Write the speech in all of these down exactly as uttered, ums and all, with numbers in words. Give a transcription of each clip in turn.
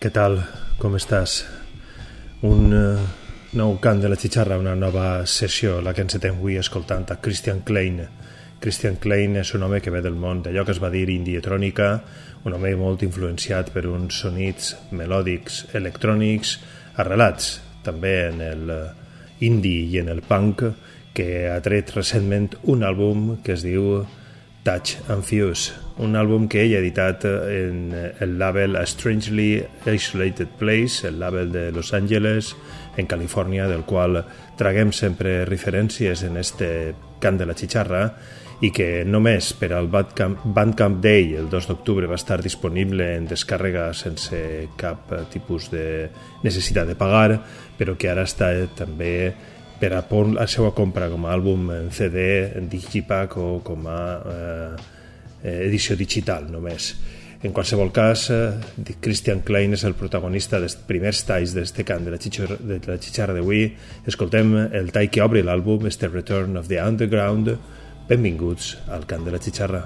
Què tal? Com estàs? Un uh, nou cant de la xixarra, una nova sessió, la que ens estem avui escoltant a Christian Klein. Christian Klein és un home que ve del món d'allò que es va dir indietrònica, un home molt influenciat per uns sonits melòdics electrònics arrelats també en el indie i en el punk, que ha tret recentment un àlbum que es diu Touch and Fuse, un àlbum que ell ha editat en el label A Strangely Isolated Place, el label de Los Angeles, en Califòrnia, del qual traguem sempre referències en este cant de la xixarra, i que només per al Bandcamp, Bandcamp Day, el dos d'octubre, va estar disponible en descàrrega sense cap tipus de necessitat de pagar, però que ara està també per a la seva compra com a àlbum en C D, en Digipack o com a eh, edició digital només. En qualsevol cas, eh, Christian Klein és el protagonista dels primers talls d'este cant de la xixarra d'avui. Escoltem el tall que obre l'àlbum, este Return of the Underground. Benvinguts al cant de la xixarra.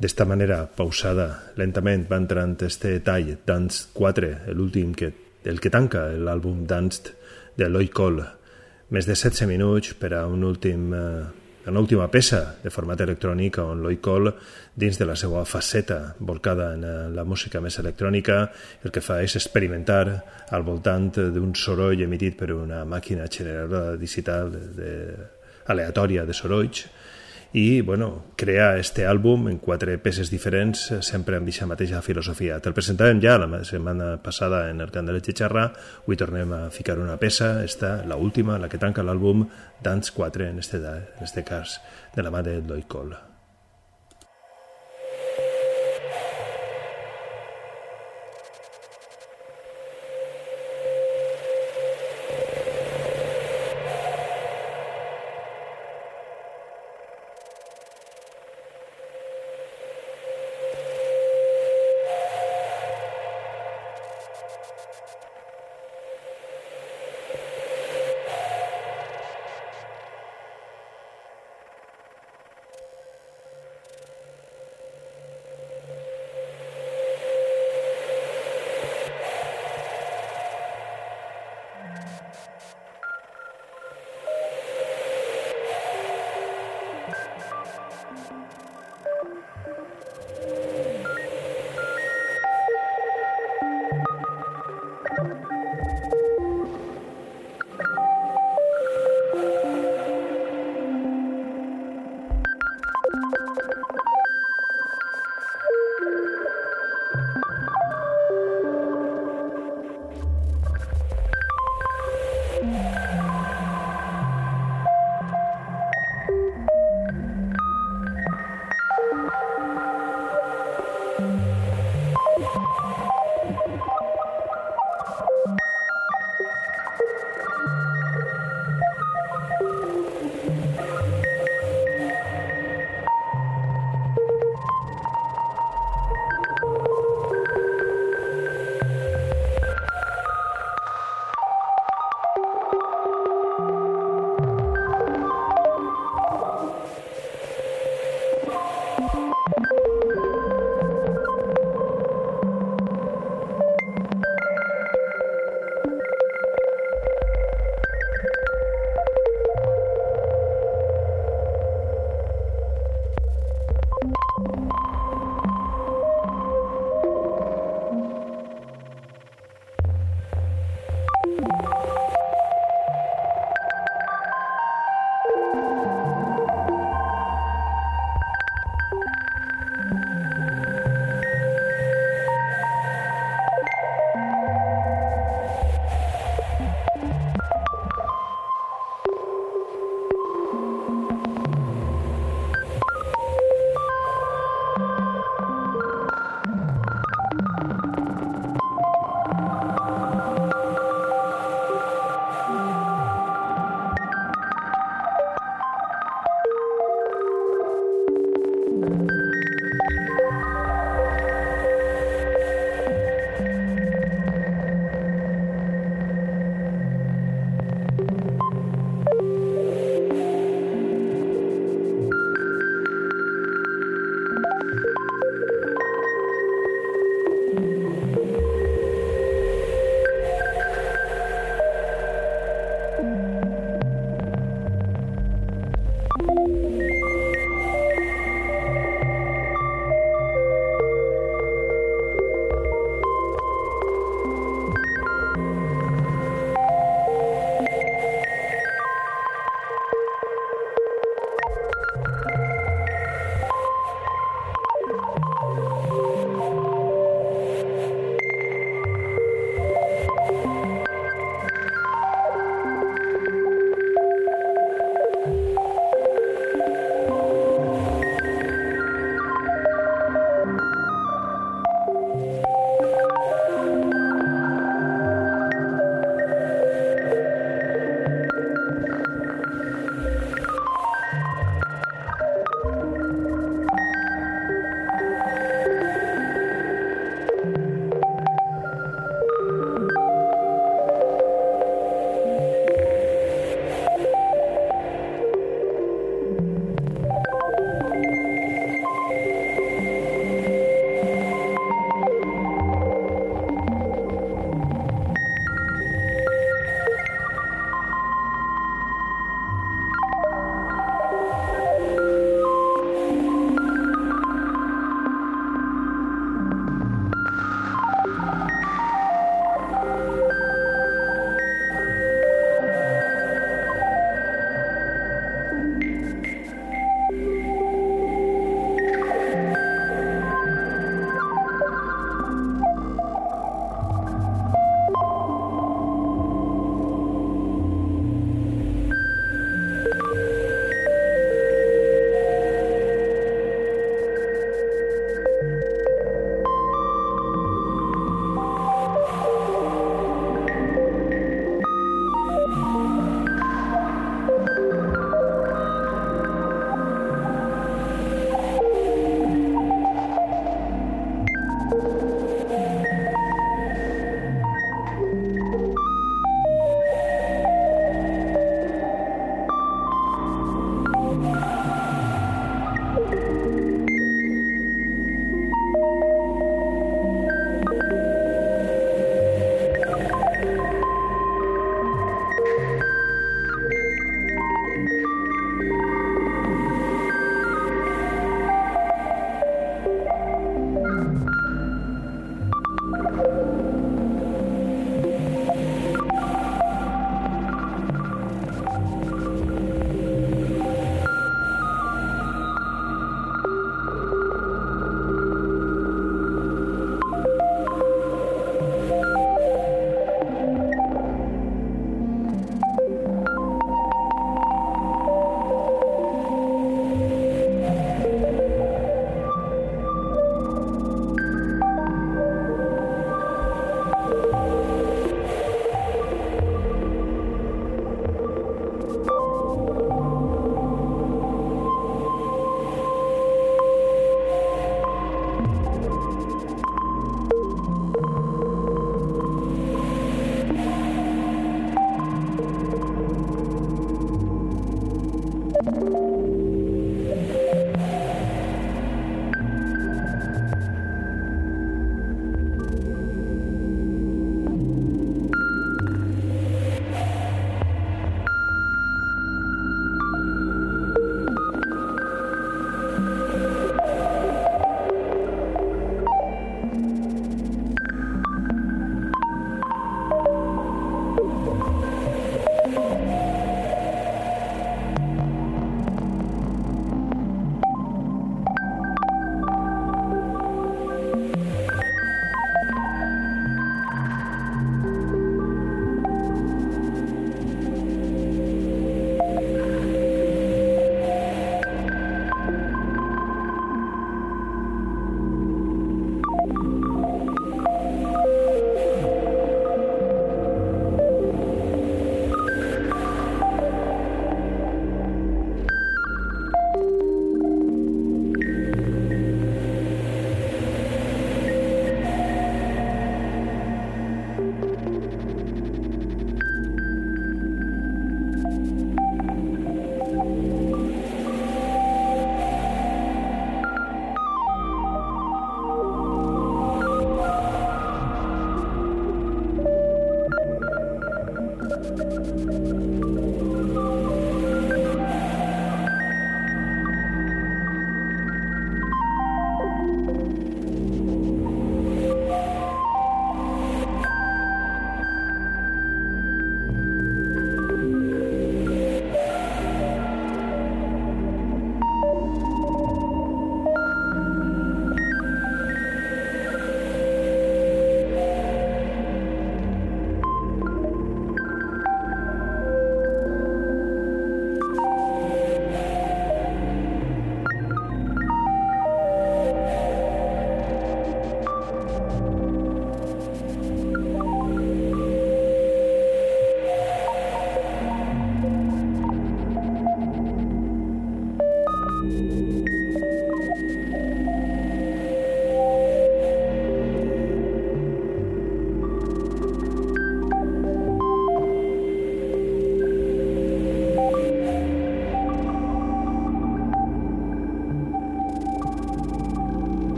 D'esta manera, pausada, lentament, va entrant este tall, Dance quatre, l'últim que, el que tanca l'àlbum Dance de Lloyd Cole. Més de setze minuts per a un últim, una última peça de format electrònic on Lloyd Cole, dins de la seva faceta volcada en la música més electrònica, el que fa és experimentar al voltant d'un soroll emitit per una màquina generadora digital de, aleatòria de sorolls, i bueno, crea este àlbum en quatre peces diferents, sempre amb aquesta mateixa filosofia. Te'l presentàvem ja la setmana passada en el Candelet Xixarra, avui tornem a ficar una peça, esta, la última, la que tanca l'àlbum Dance quatre, en este, en este cas, de la mà de Lloyd Cole.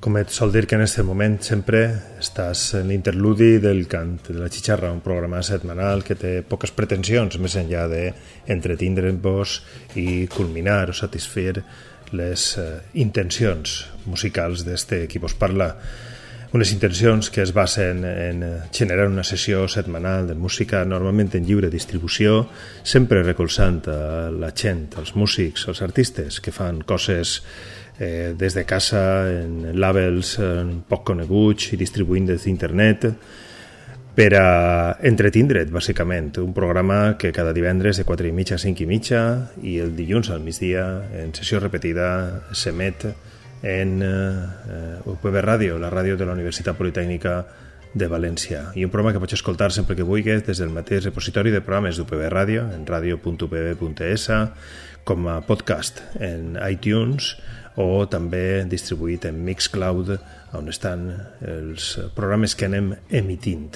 Com et sol dir que en aquest moment sempre estàs en l'interludi del cant de la xixarra, un programa setmanal que té poques pretensions més enllà d'entretindre-vos i culminar o satisfer les eh, intencions musicals d'este qui vos parla. Unes intencions que es basen en generar una sessió setmanal de música normalment en lliure distribució, sempre recolzant a la gent, als músics, als artistes que fan coses eh, des de casa, en labels eh, poc coneguts i distribuint des d'internet per a entretindre't, bàsicament. Un programa que cada divendres de quatre i mitja a cinc i mitja i el dilluns al migdia, en sessió repetida, s'emet en eh, U P B Ràdio, la ràdio de la Universitat Politècnica de València. I un programa que pots escoltar sempre que vulguis des del mateix repositori de programes d'U P B Ràdio, en radio punt u p b punt e s, com a podcast en iTunes o també distribuït en Mixcloud, on estan els programes que anem emitint.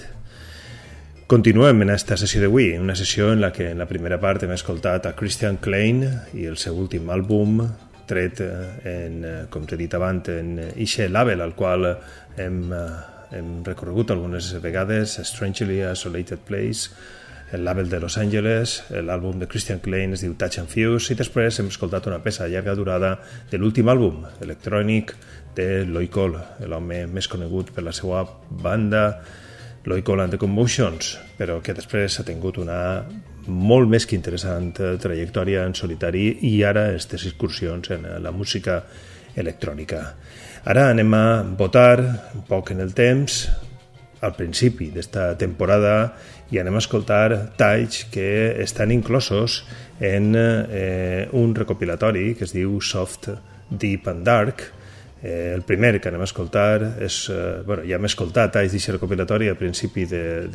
Continuem en aquesta sessió d'avui, una sessió en la que en la primera part hem escoltat a Christian Klein i el seu últim àlbum, tret en, com t'he dit abans, en ixe label al qual hem, hem recorregut algunes vegades, Strangely Isolated Place, el label de Los Angeles. L'àlbum de Christian Klein es diu Touch and Fuse, i després hem escoltat una peça a llarga durada de l'últim àlbum electrònic de Loicol, l'home més conegut per la seva banda Loicol and the Commotions, però que després ha tingut una molt més que interessant trajectòria en solitari i ara aquestes excursions en la música electrònica. Ara anem a votar un poc en el temps, al principi d'esta temporada, i anem a escoltar talls que estan inclosos en eh, un recopilatori que es diu Soft, Deep and Dark. Eh, el primer que anem a escoltar és, eh, bueno, ja hem escoltat talls d'aquest recopilatori al principi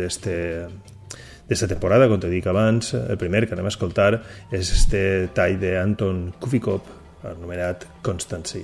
d'esta temporada, com t'he dit abans. El primer que anem a escoltar és este tall d'Anton Kufikov, anomenat Constancy.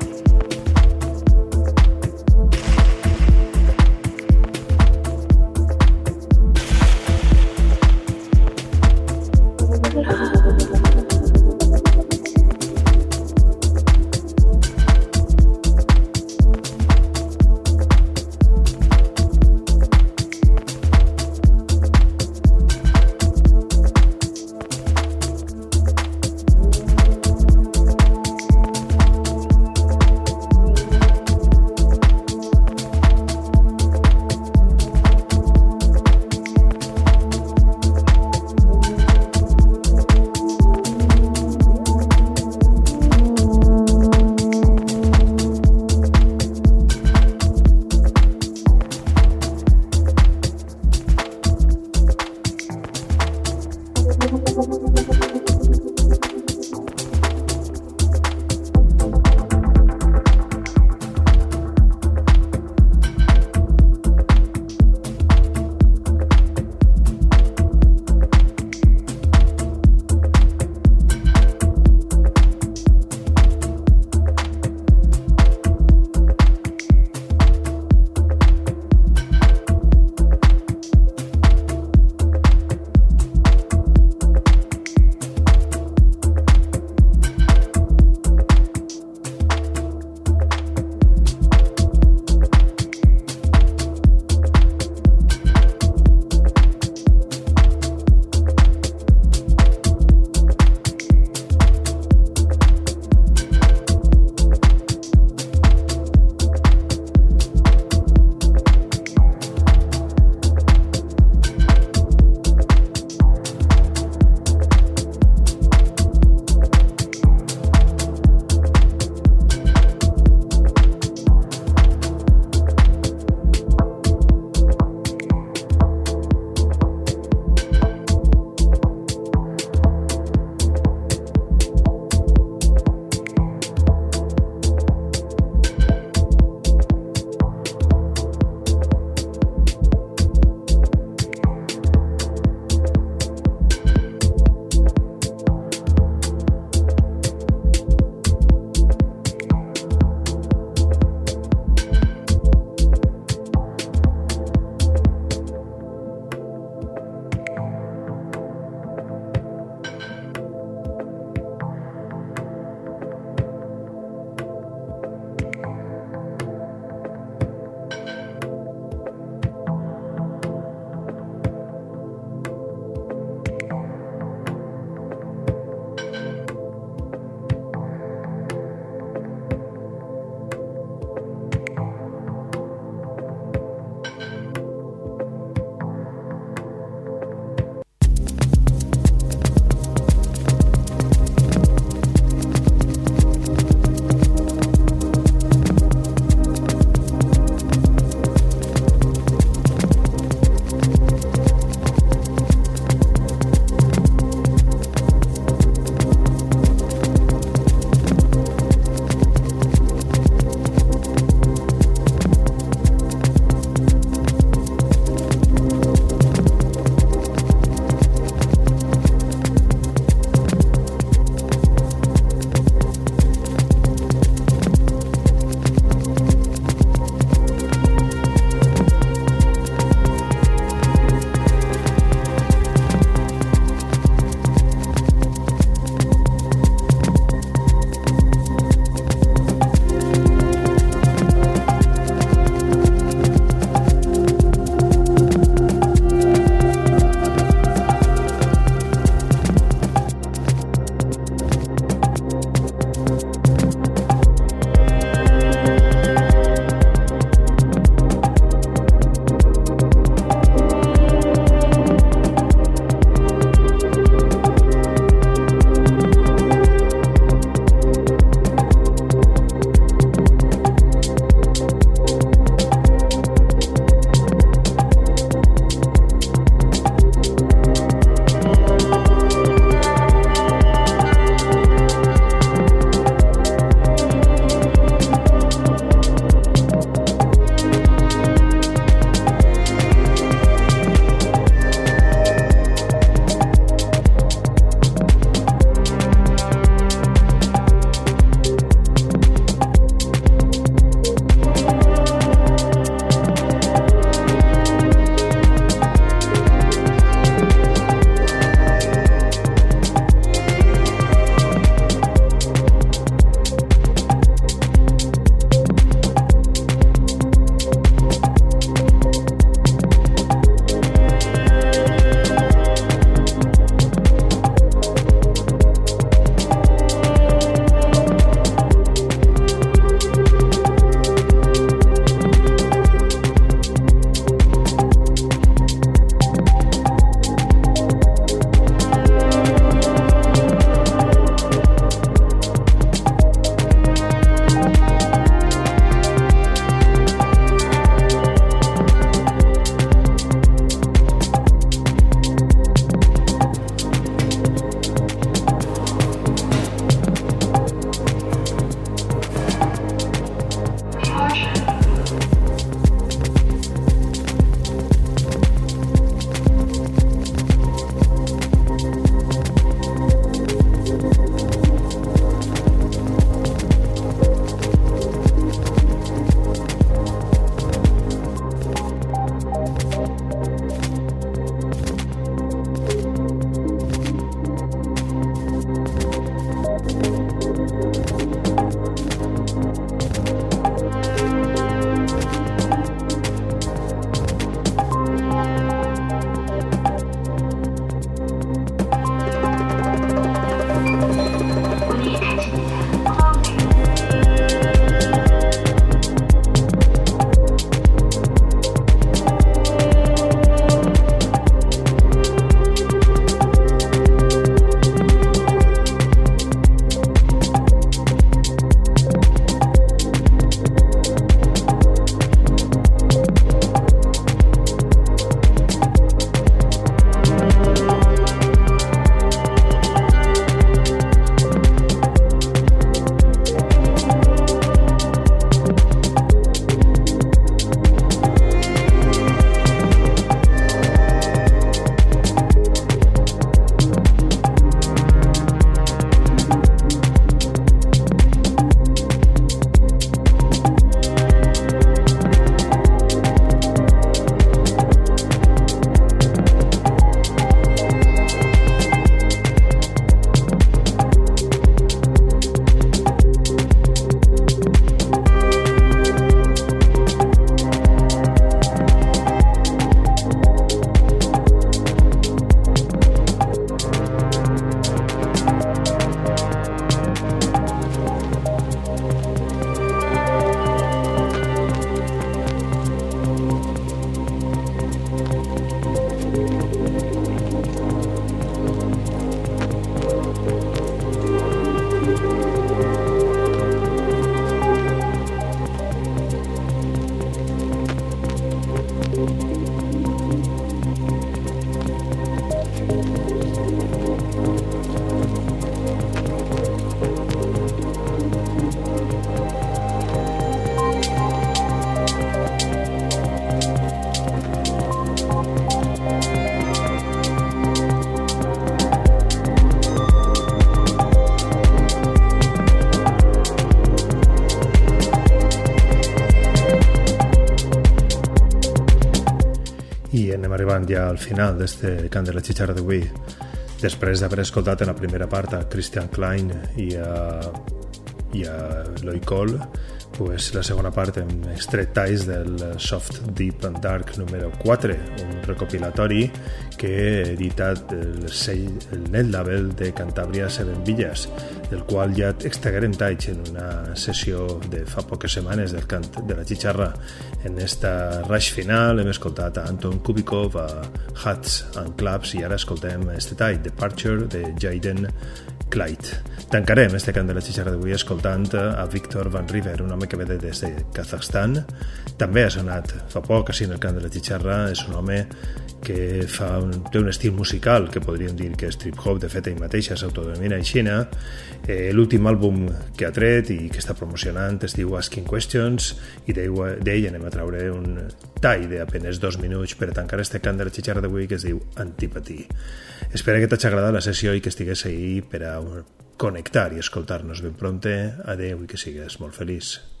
Arribant ja al final d'este Cant de la Xitxarra d'avui, després d'haver escoltat en la primera part a Christian Klein i a, i a Loïc Cole, pues la segona part hem extret talls del Soft, Deep and Dark número quatre, un recopilatori que ha editat el, sell, el net label de Cantàbria Seven Villas, del qual ja extraguerem talls en una sessió de fa poques setmanes del Cant de la Xitxarra. En esta rush final hem escoltat a Anton Kubikov, a Hats and Clubs, i ara escoltem este tall, Departure, de Jaden Clyde. Tancarem este Cant de la Xitxarra d'avui escoltant a Victor Van River, un home que ve des de Kazakhstan. També ha sonat fa poc així en el Cant de la Xitxarra. És un home que fa un, té un estil musical que podríem dir que és trip-hop. De fet, ell mateixa s'autodenomina aixina. Eh, l'últim àlbum que ha tret i que està promocionant es diu Asking Questions, i d'ell anem a traure un tall d'apenes dos minuts per tancar este Cant de la Xitxarra d'avui, que es diu Antipathy. Espero que t'hagi agradat la sessió i que estigués ahí per a connectar i escoltar-nos ben pronte. Adeu i que sigues molt feliç.